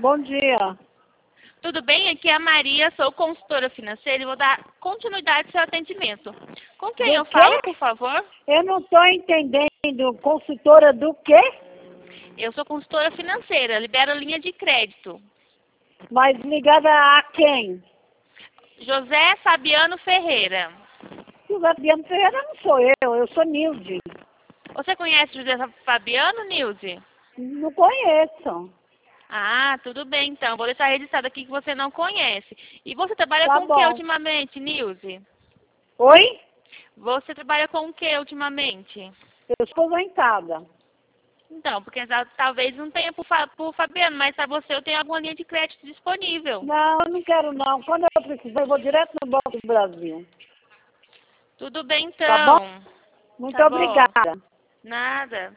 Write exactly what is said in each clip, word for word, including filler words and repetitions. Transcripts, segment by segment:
Bom dia. Tudo bem? Aqui é a Maria, sou consultora financeira e vou dar continuidade ao seu atendimento. Com quem Do eu quê? falo, por favor? Eu não estou entendendo. Consultora do quê? Eu sou consultora financeira, libero linha de crédito. Mas ligada a quem? José Fabiano Ferreira. O Fabiano Ferreira não sou eu, eu sou Nilde. Você conhece José Fabiano, Nilde? Não conheço. Ah, tudo bem então. Vou deixar registrado aqui que você não conhece. E você trabalha Tá com o que bom. ultimamente, Nilde? Oi? Você trabalha com o que ultimamente? Eu sou aposentada. Então, porque já- talvez não tenha por, Fa- por Fabiano, mas para você eu tenho alguma linha de crédito disponível. Não, eu não quero não. Quando eu precisar, eu vou direto no Banco do Brasil. Tudo bem Tá bom? então. Muito Tá bom. obrigada. Nada.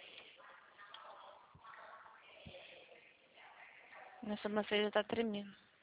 Minha sobrancelha tá tremendo.